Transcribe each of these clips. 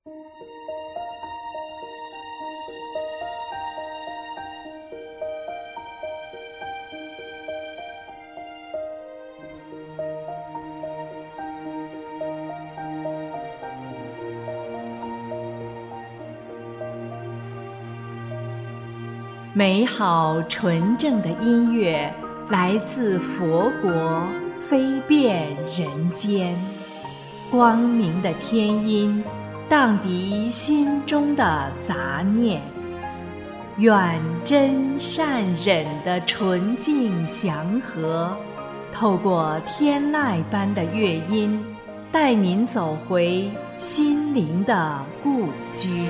美好纯正的音乐来自佛国，飞遍人间。光明的天音荡涤心中的杂念，愿真善忍的纯净祥和，透过天籁般的乐音，带您走回心灵的故居。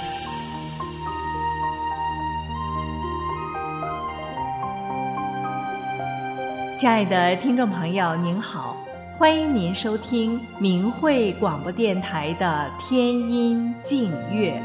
亲爱的听众朋友您好，欢迎您收听明慧广播电台的天音净乐。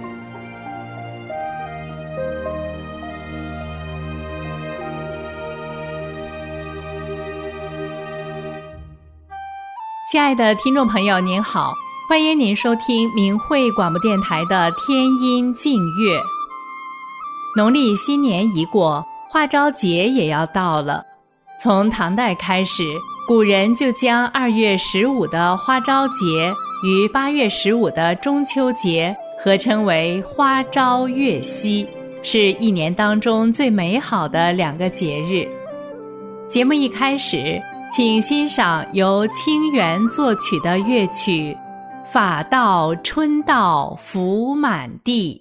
亲爱的听众朋友您好，欢迎您收听明慧广播电台的天音净乐。农历新年已过，花朝节也要到了。从唐代开始，古人就将2月15的花朝节与8月15的中秋节合称为花朝月夕，是一年当中最美好的2个节日。节目一开始，请欣赏由清源作曲的乐曲《法到春到福满地》。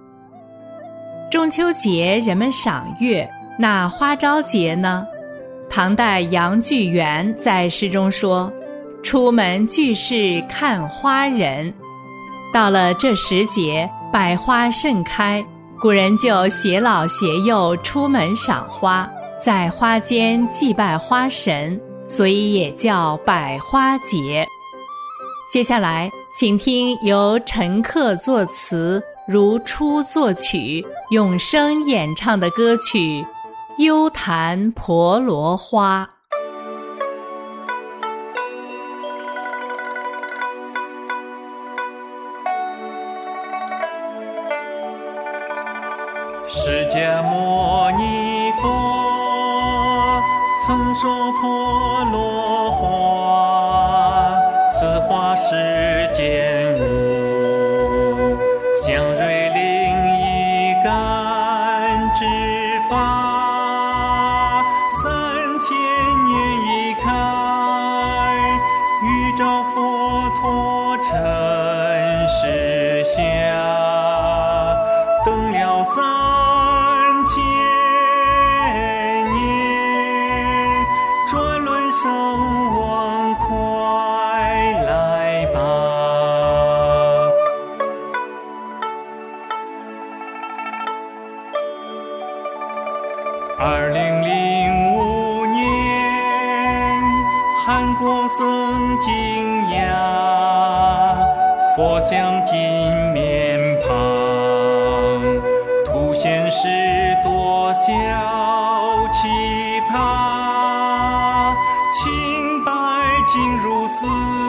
中秋节人们赏月，那花朝节呢？ 唐代杨巨源在诗中说：“出门俱是看花人。”到了这时节，百花盛开，古人就携老携幼出门赏花，在花间祭拜花神，所以也叫百花节。接下来请听由陈克作词，如初作曲，永生演唱的歌曲《幽潭婆罗花》。 释迦牟尼佛曾说婆罗花，此花世间无，香瑞灵一感之法，3000年一开，欲照佛陀尘世下，等了3000年，转轮圣王快来吧。2005年，韩国僧惊讶，佛像金面庞，凸显10朵小旗葩，清白净如丝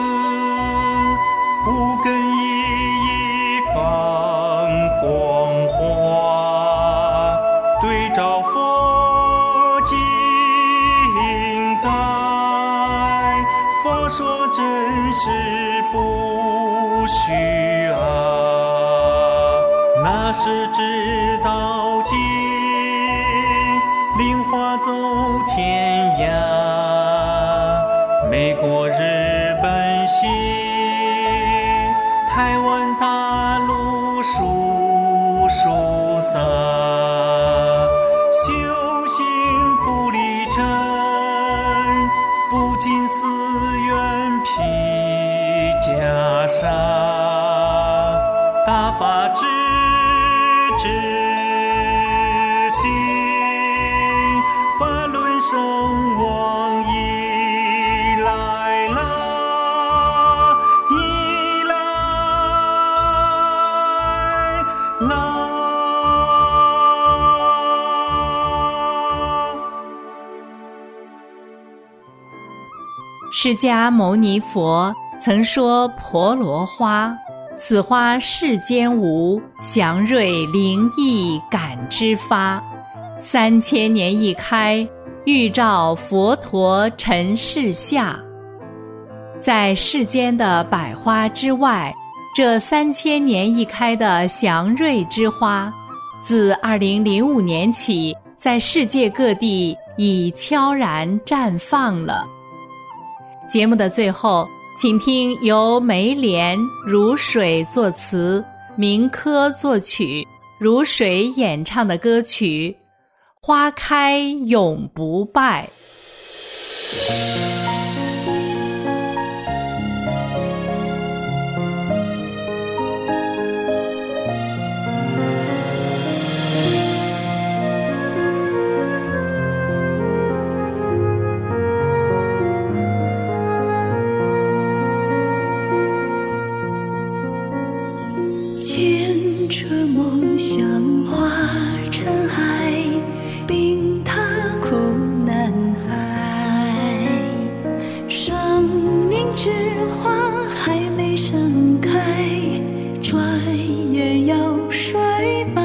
，5根熠熠放光华，对照佛经在，佛说真实不虚啊，那是知道经，令花走天涯，美国日本西，台湾大陆数撒，修行不离尘，不仅寺院披袈裟，大法之心，法轮圣王已来啦，已来啦。 释迦牟尼佛曾说婆罗花，此花世间无，祥瑞灵异感之发，3000年一开，欲照佛陀尘世下。在世间的百花之外，这3000年一开的祥瑞之花，自2005年起，在世界各地已悄然绽放了。节目的最后，请听由梅莲、如水作词，明科作曲，如水演唱的歌曲《花开永不败》。 牵着梦想化尘埃，冰踏苦难海。生命之花还没盛开，转眼要衰败。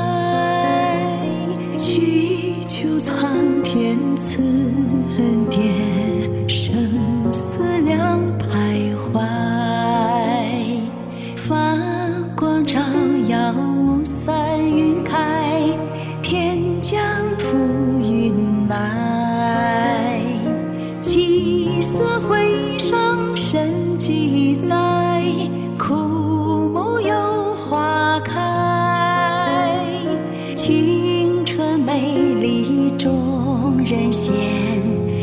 祈求苍天赐恩典，生死两徘徊。发光照耀散云开，天将浮云来。祭祀会上神迹在，枯木有花开。青春美丽众人嫌，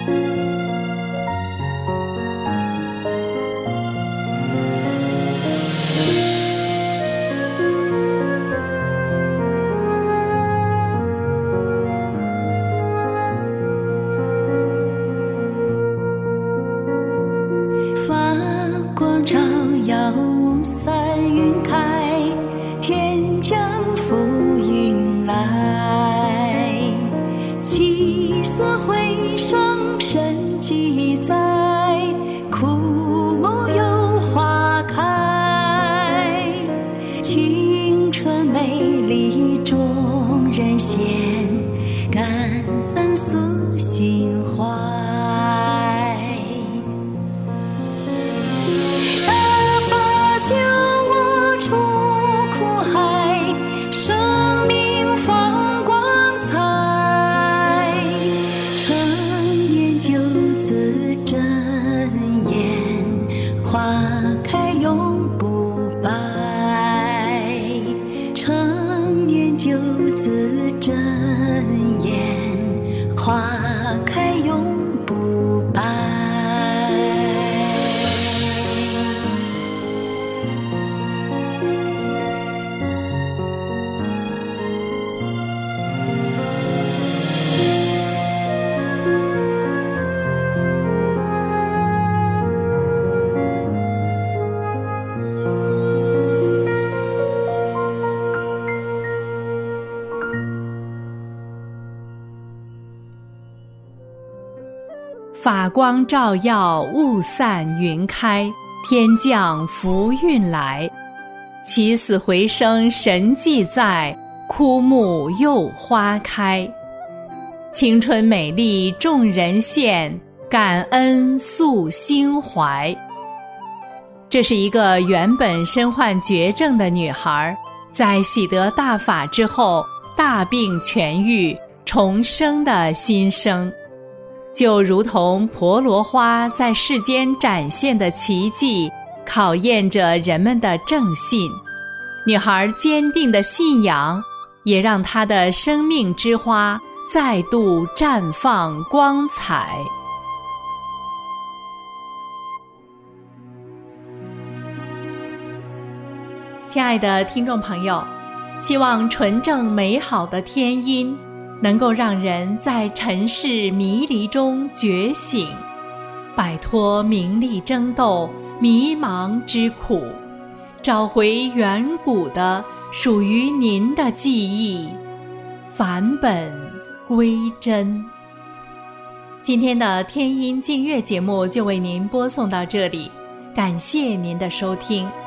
照耀雾散云开，天将浮云来。起死回生生记载，枯木又花开。青春美丽众人羡，感恩诉心怀。花开永不败。 法光照耀雾散云开，天降福运来。起死回生神迹在，枯木又花开。青春美丽众人羡，感恩诉心怀。这是一个原本身患绝症的女孩，在喜得大法之后，大病痊愈，重生的新生。就如同婆罗花在世间展现的奇迹，考验着人们的正信。女孩坚定的信仰，也让她的生命之花再度绽放光彩。亲爱的听众朋友，希望纯正美好的天音能够让人在尘世迷离中觉醒，摆脱名利争斗、迷茫之苦，找回远古的属于您的记忆，返本归真。今天的天音净月节目就为您播送到这里，感谢您的收听。